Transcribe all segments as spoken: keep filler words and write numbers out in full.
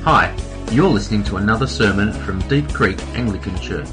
Hi, you're listening to another sermon from Deep Creek Anglican Church.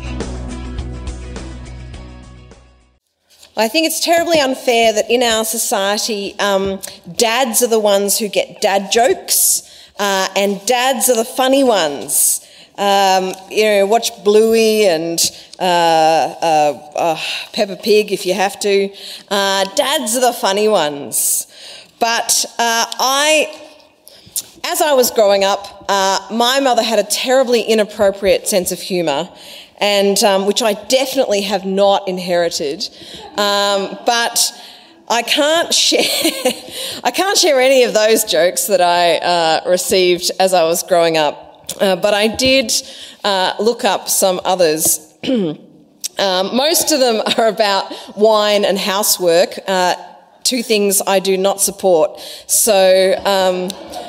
I think it's terribly unfair that in our society, um, dads are the ones who get dad jokes, uh, and dads are the funny ones. Um, you know, watch Bluey and uh, uh, uh, Peppa Pig if you have to. Uh, dads are the funny ones. But uh, I, as I was growing up, uh, my mother had a terribly inappropriate sense of humour, and um, which I definitely have not inherited. Um, but I can't share. I can't share any of those jokes that I uh, received as I was growing up. Uh, but I did uh, look up some others. um, most of them are about wine and housework, uh, two things I do not support. So, um,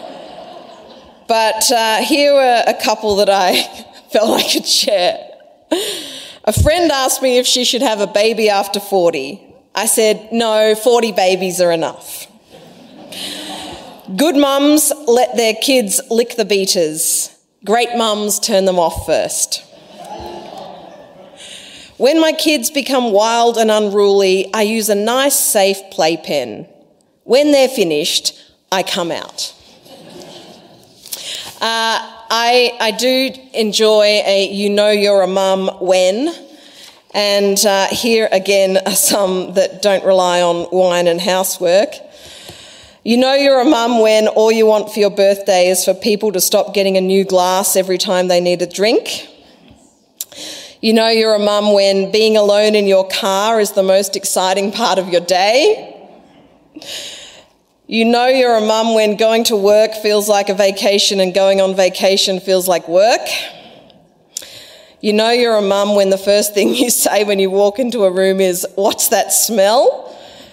but uh, here were a couple that I felt I could share. A friend asked me if she should have a baby after forty. I said, no, forty babies are enough. Good mums let their kids lick the beaters. Great mums turn them off first. When my kids become wild and unruly, I use a nice, safe playpen. When they're finished, I come out. Uh, I, I do enjoy a you know you're a mum when, and uh, here again are some that don't rely on wine and housework. You know you're a mum when all you want for your birthday is for people to stop getting a new glass every time they need a drink. You know you're a mum when being alone in your car is the most exciting part of your day. You know you're a mum when going to work feels like a vacation and going on vacation feels like work. You know you're a mum when the first thing you say when you walk into a room is, "What's that smell?"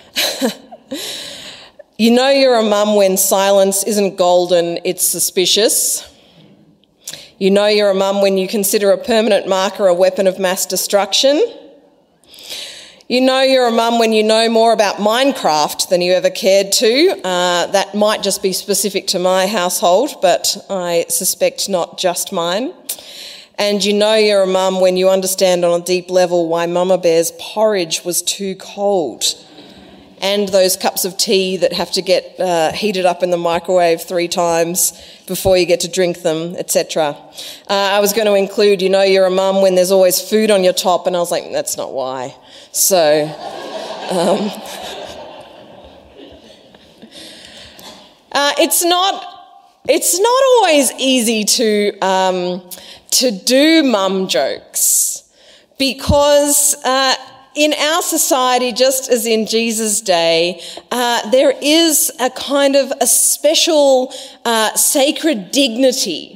You know you're a mum when silence isn't golden, it's suspicious. You know you're a mum when you consider a permanent marker a weapon of mass destruction. You know you're a mum when you know more about Minecraft than you ever cared to. Uh, that might just be specific to my household, but I suspect not just mine. And you know you're a mum when you understand on a deep level why Mama Bear's porridge was too cold. And those cups of tea that have to get uh, heated up in the microwave three times before you get to drink them, et cetera. Uh, I was going to include, you know you're a mum when there's always food on your top, and I was like, that's not why. So, um, uh, it's not it's not always easy to um, to do mum jokes because. Uh, In our society, just as in Jesus' day, uh, there is a kind of a special uh, sacred dignity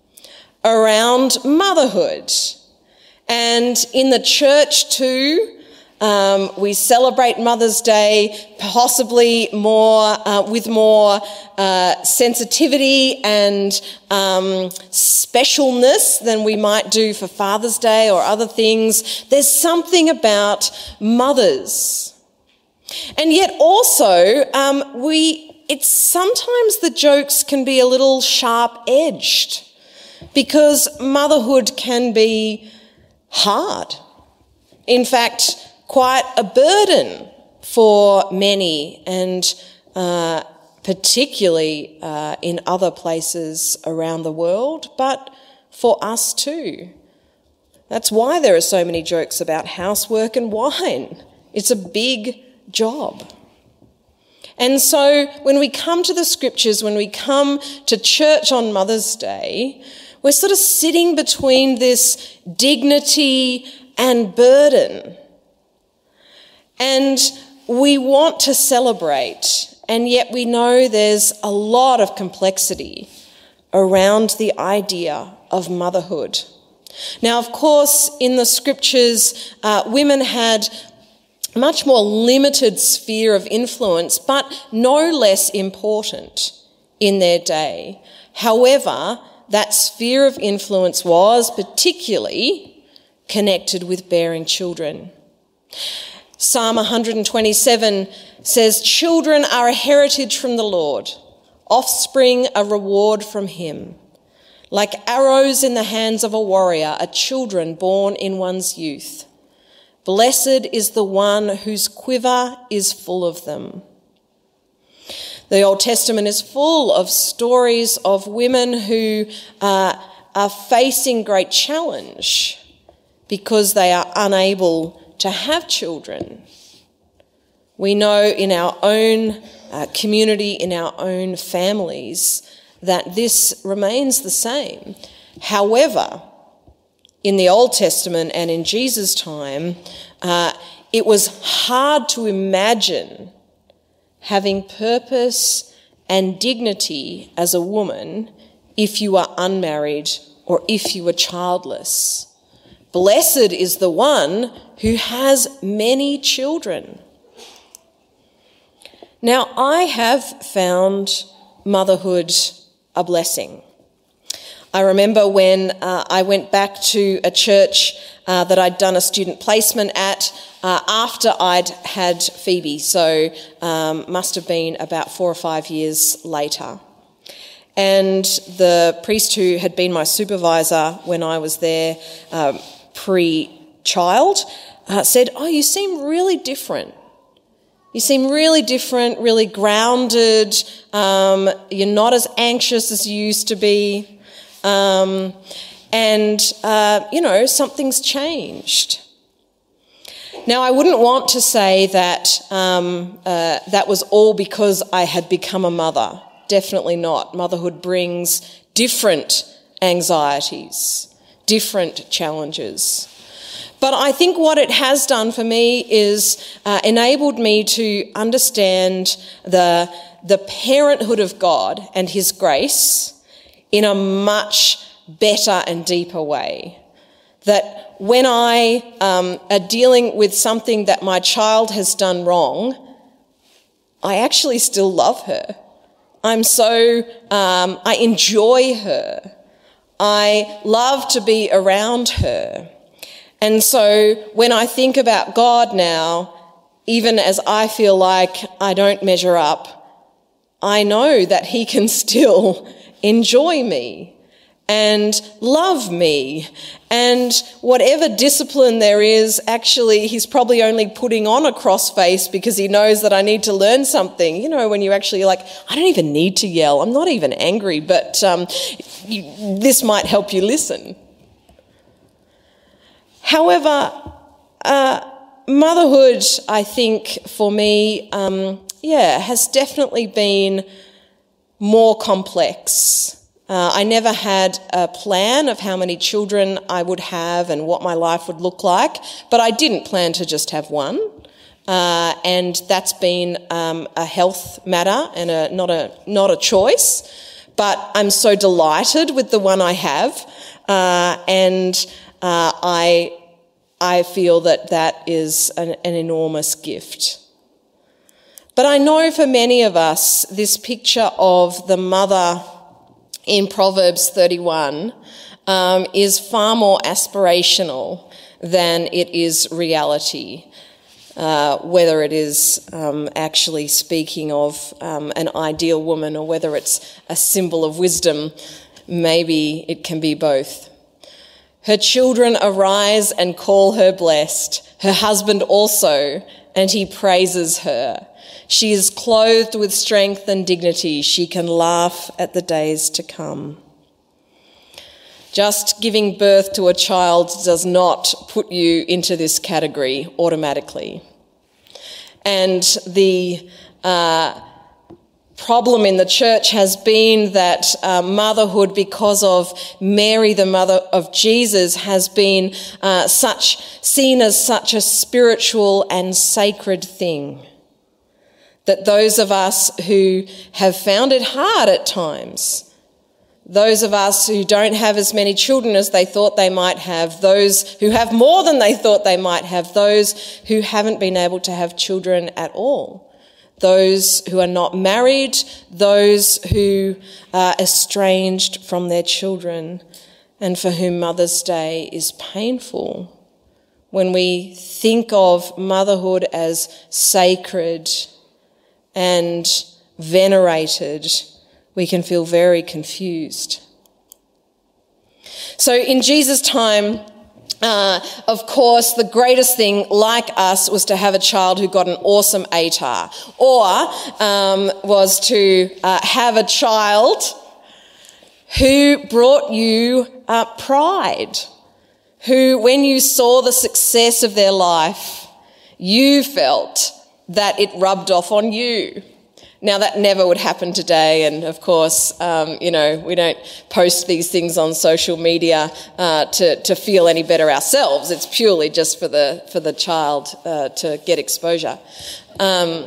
around motherhood. And in the church too, um, we celebrate Mother's Day possibly more uh, with more uh, sensitivity and um, specialness than we might do for Father's Day or other things. There's something about mothers. And yet also, um, we it's sometimes the jokes can be a little sharp-edged because motherhood can be hard. In fact, quite a burden for many, and uh, particularly uh, in other places around the world, but for us too. That's why there are so many jokes about housework and wine. It's a big job. And so when we come to the scriptures, when we come to church on Mother's Day, we're sort of sitting between this dignity and burden. And we want to celebrate, and yet we know there's a lot of complexity around the idea of motherhood. Now, of course, in the scriptures, uh, women had a much more limited sphere of influence, but no less important in their day. However, that sphere of influence was particularly connected with bearing children. Psalm one twenty-seven says, "Children are a heritage from the Lord, offspring a reward from him. Like arrows in the hands of a warrior are children born in one's youth. Blessed is the one whose quiver is full of them. The Old Testament is full of stories of women who uh, are facing great challenge because they are unable to have children. We know in our own uh, community, in our own families, that this remains the same. However, in the Old Testament and in Jesus' time, uh, it was hard to imagine having purpose and dignity as a woman if you are unmarried or if you are childless. Blessed is the one who has many children. Now, I have found motherhood a blessing. I remember when uh, I went back to a church uh, that I'd done a student placement at uh, after I'd had Phoebe, so um, must have been about four or five years later. And the priest who had been my supervisor when I was there um, pre-child uh, said, "Oh, you seem really different. You seem really different, really grounded. Um, you're not as anxious as you used to be. Um, and, uh, you know, something's changed." Now, I wouldn't want to say that um, uh, that was all because I had become a mother. Definitely not. Motherhood brings different anxieties, different challenges. But I think what it has done for me is uh, enabled me to understand the, the parenthood of God and his grace in a much better and deeper way. That when I um, are dealing with something that my child has done wrong, I actually still love her. I'm so, um, I enjoy her. I love to be around her. And so when I think about God now, even as I feel like I don't measure up, I know that he can still enjoy me and love me, and whatever discipline there is, actually he's probably only putting on a cross face because he knows that I need to learn something. You know, when you actually like, I don't even need to yell, I'm not even angry, but um, you, this might help you listen. However, uh, motherhood, I think, for me, um, yeah, has definitely been more complex. Uh, I never had a plan of how many children I would have and what my life would look like, but I didn't plan to just have one. Uh, and that's been um, a health matter and a, not a not a choice. But I'm so delighted with the one I have, uh, and uh, I I feel that that is an, an enormous gift. But I know for many of us, this picture of the mother in Proverbs thirty-one um, is far more aspirational than it is reality, uh, whether it is um, actually speaking of um, an ideal woman or whether it's a symbol of wisdom. Maybe it can be both. Her children arise and call her blessed, her husband also, and he praises her. She is clothed with strength and dignity. She can laugh at the days to come. Just giving birth to a child does not put you into this category automatically. And the uh, problem in the church has been that uh, motherhood, because of Mary, the mother of Jesus, has been uh, such seen as such a spiritual and sacred thing. That those of us who have found it hard at times, those of us who don't have as many children as they thought they might have, those who have more than they thought they might have, those who haven't been able to have children at all, those who are not married, those who are estranged from their children, and for whom Mother's Day is painful. When we think of motherhood as sacred and venerated, we can feel very confused. So in Jesus' time, uh, of course, the greatest thing, like us, was to have a child who got an awesome A T A R, or um, was to uh, have a child who brought you uh, pride, who, when you saw the success of their life, you felt that it rubbed off on you. Now, that never would happen today, and of course, um, you know, we don't post these things on social media uh, to, to feel any better ourselves. It's purely just for the for the child uh, to get exposure. Um,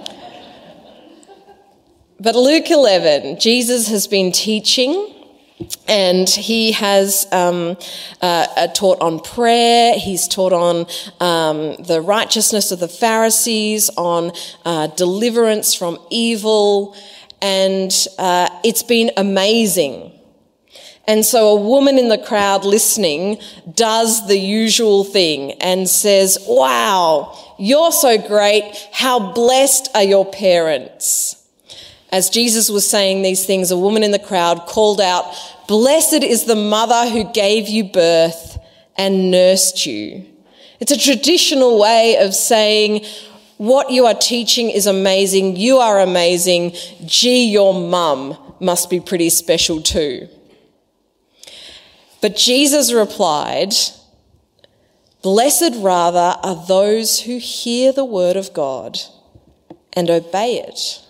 but Luke eleven, Jesus has been teaching, and he has um, uh, taught on prayer. He's taught on um, the righteousness of the Pharisees, on uh, deliverance from evil, and uh, it's been amazing. And so a woman in the crowd listening does the usual thing and says, "Wow, you're so great. How blessed are your parents?" As Jesus was saying these things, a woman in the crowd called out, "Blessed is the mother who gave you birth and nursed you." It's a traditional way of saying, what you are teaching is amazing, you are amazing, gee, your mum must be pretty special too. But Jesus replied, "Blessed rather are those who hear the word of God and obey it."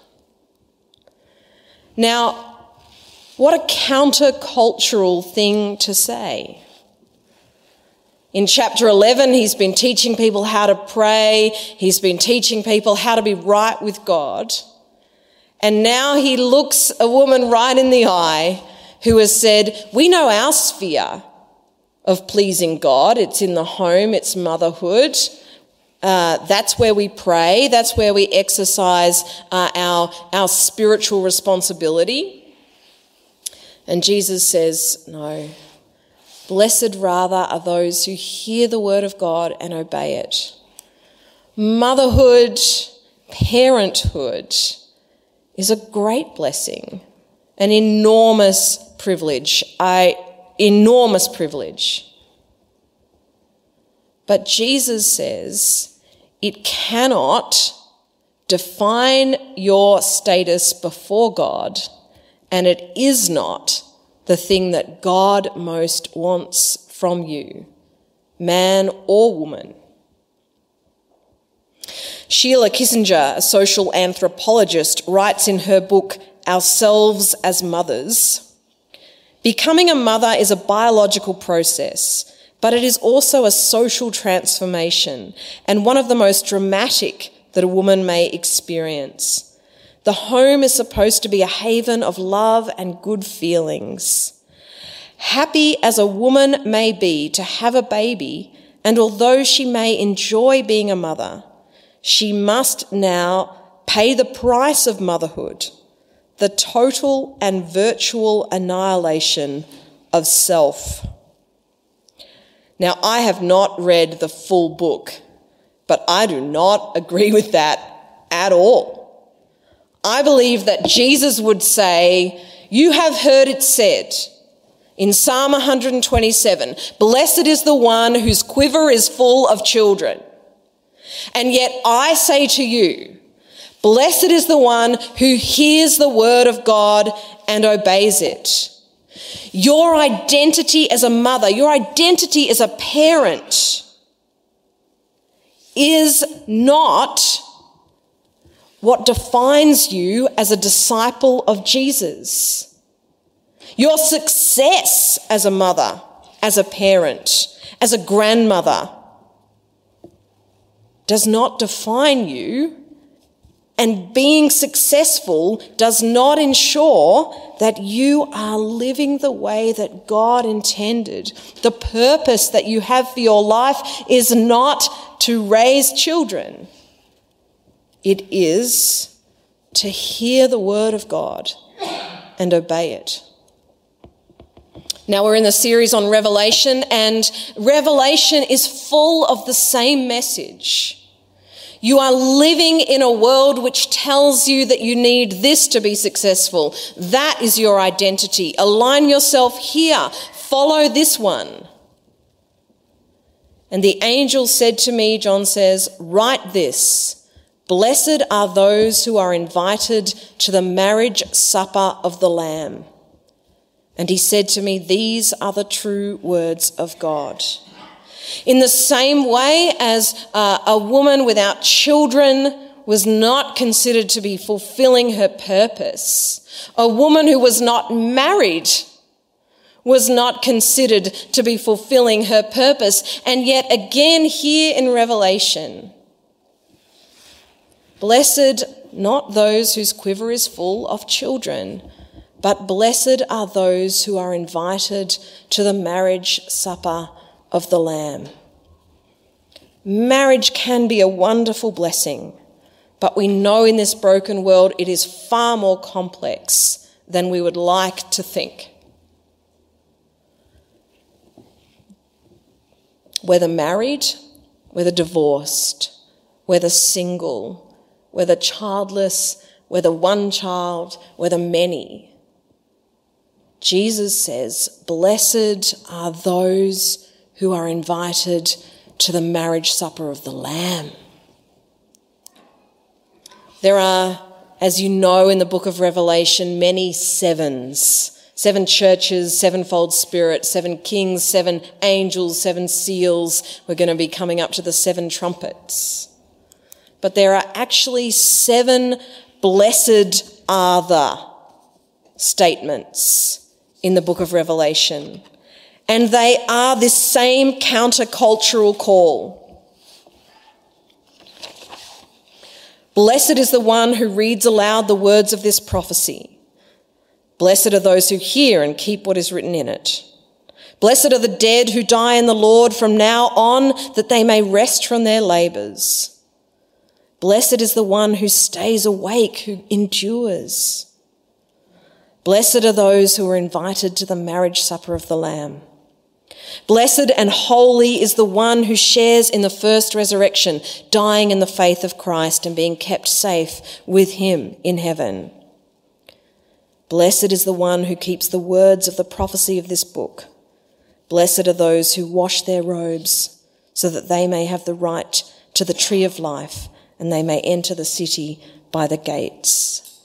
Now, what a countercultural thing to say. In chapter eleven, he's been teaching people how to pray. He's been teaching people how to be right with God. And now he looks a woman right in the eye who has said, we know our sphere of pleasing God. It's in the home, it's motherhood. Uh, that's where we pray. That's where we exercise uh, our, our spiritual responsibility. And Jesus says, no, blessed rather are those who hear the word of God and obey it. Motherhood, parenthood is a great blessing, an enormous privilege, I, enormous privilege. But Jesus says it cannot define your status before God, and it is not the thing that God most wants from you, man or woman. Sheila Kissinger, a social anthropologist, writes in her book, Ourselves as Mothers, becoming a mother is a biological process, but it is also a social transformation and one of the most dramatic that a woman may experience. The home is supposed to be a haven of love and good feelings. Happy as a woman may be to have a baby, and although she may enjoy being a mother, she must now pay the price of motherhood, the total and virtual annihilation of self. Now, I have not read the full book, but I do not agree with that at all. I believe that Jesus would say, you have heard it said in Psalm one twenty-seven, blessed is the one whose quiver is full of children. And yet I say to you, blessed is the one who hears the word of God and obeys it. Your identity as a mother, your identity as a parent is not what defines you as a disciple of Jesus. Your success as a mother, as a parent, as a grandmother does not define you, and being successful does not ensure that you are living the way that God intended. The purpose that you have for your life is not to raise children. It is to hear the word of God and obey it. Now we're in the series on Revelation, and Revelation is full of the same message. You are living in a world which tells you that you need this to be successful. That is your identity. Align yourself here. Follow this one. And the angel said to me, John says, write this, blessed are those who are invited to the marriage supper of the Lamb. And he said to me, these are the true words of God. In the same way as uh, a woman without children was not considered to be fulfilling her purpose, a woman who was not married was not considered to be fulfilling her purpose. And yet again here in Revelation, blessed not those whose quiver is full of children, but blessed are those who are invited to the marriage supper of the Lamb. Marriage can be a wonderful blessing, but we know in this broken world it is far more complex than we would like to think. Whether married, whether divorced, whether single, whether childless, whether one child, whether many, Jesus says, blessed are those who are invited to the marriage supper of the Lamb. There are, as you know in the book of Revelation, many sevens. Seven churches, sevenfold spirit, seven kings, seven angels, seven seals. We're going to be coming up to the seven trumpets. But there are actually seven blessed are the statements in the book of Revelation. And they are this same countercultural call. Blessed is the one who reads aloud the words of this prophecy. Blessed are those who hear and keep what is written in it. Blessed are the dead who die in the Lord from now on, that they may rest from their labours. Blessed is the one who stays awake, who endures. Blessed are those who are invited to the marriage supper of the Lamb. Blessed and holy is the one who shares in the first resurrection, dying in the faith of Christ and being kept safe with him in heaven. Blessed is the one who keeps the words of the prophecy of this book. Blessed are those who wash their robes, so that they may have the right to the tree of life, and they may enter the city by the gates.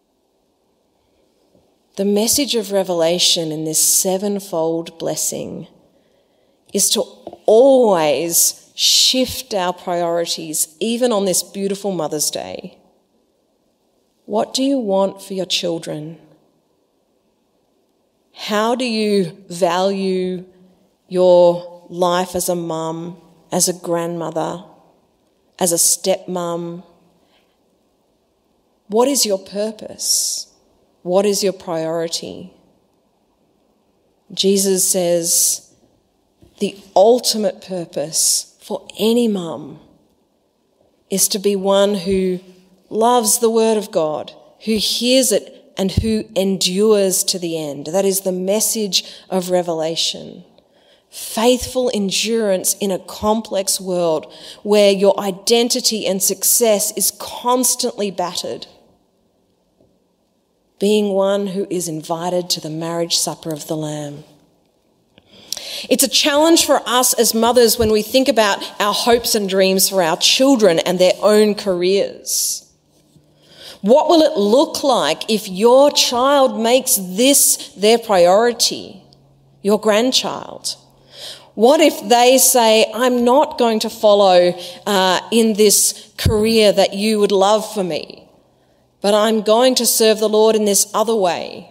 The message of Revelation in this sevenfold blessing is to always shift our priorities, even on this beautiful Mother's Day. What do you want for your children? How do you value your life as a mum, as a grandmother, as a stepmom? What is your purpose? What is your priority? Jesus says the ultimate purpose for any mum is to be one who loves the word of God, who hears it and who endures to the end. That is the message of Revelation. Faithful endurance in a complex world where your identity and success is constantly battered. Being one who is invited to the marriage supper of the Lamb. It's a challenge for us as mothers when we think about our hopes and dreams for our children and their own careers. What will it look like if your child makes this their priority, your grandchild? What if they say, I'm not going to follow uh, in this career that you would love for me, but I'm going to serve the Lord in this other way?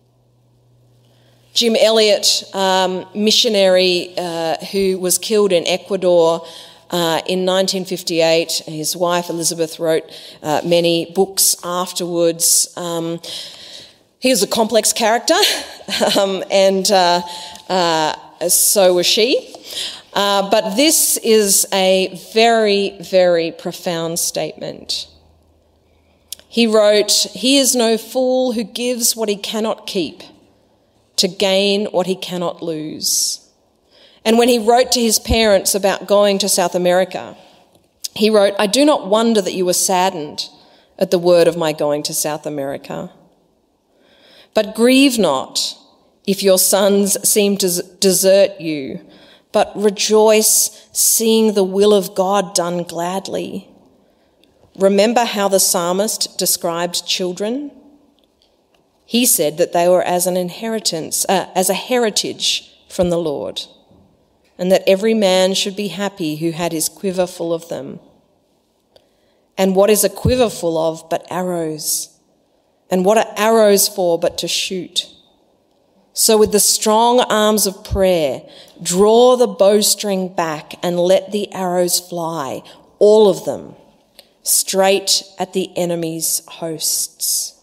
Jim Elliot, um, missionary uh, who was killed in Ecuador uh, in nineteen fifty-eight. His wife Elizabeth wrote uh, many books afterwards. Um, he was a complex character, um, and uh, uh, so was she. Uh, but this is a very, very profound statement. He wrote, "He is no fool who gives what he cannot keep to gain what he cannot lose." And when he wrote to his parents about going to South America, he wrote, "I do not wonder that you were saddened at the word of my going to South America. But grieve not if your sons seem to desert you, but rejoice seeing the will of God done gladly. Remember how the psalmist described children? He said that they were as an inheritance, uh, as a heritage from the Lord, and that every man should be happy who had his quiver full of them. And what is a quiver full of but arrows? And what are arrows for but to shoot? So with the strong arms of prayer, draw the bowstring back and let the arrows fly, all of them, straight at the enemy's hosts.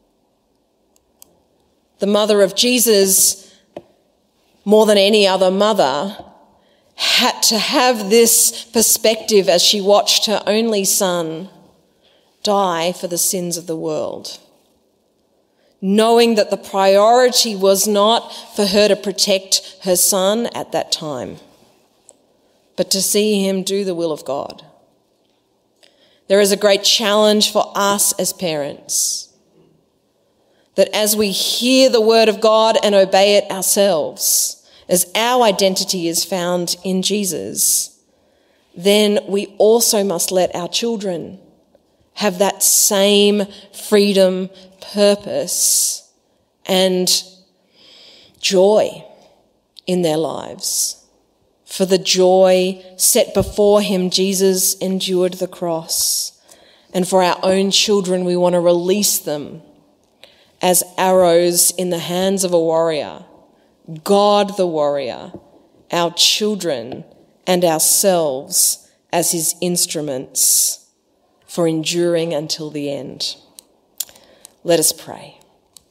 The mother of Jesus, more than any other mother, had to have this perspective as she watched her only son die for the sins of the world, knowing that the priority was not for her to protect her son at that time, but to see him do the will of God. There is a great challenge for us as parents, that as we hear the word of God and obey it ourselves, as our identity is found in Jesus, then we also must let our children have that same freedom, purpose, and joy in their lives. For the joy set before him, Jesus endured the cross. And for our own children, we want to release them as arrows in the hands of a warrior. God the warrior, our children and ourselves as his instruments for enduring until the end. Let us pray.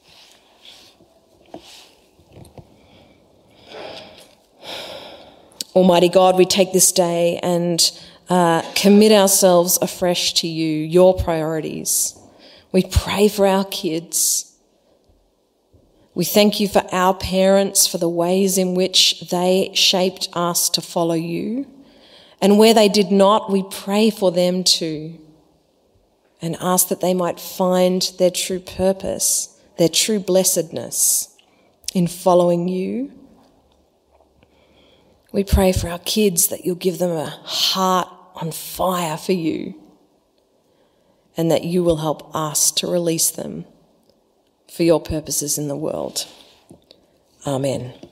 Almighty God, we take this day and uh, commit ourselves afresh to you, your priorities. We pray for our kids. We thank you for our parents, for the ways in which they shaped us to follow you. And where they did not, we pray for them too, and ask that they might find their true purpose, their true blessedness in following you. We pray for our kids that you'll give them a heart on fire for you, and that you will help us to release them for your purposes in the world. Amen.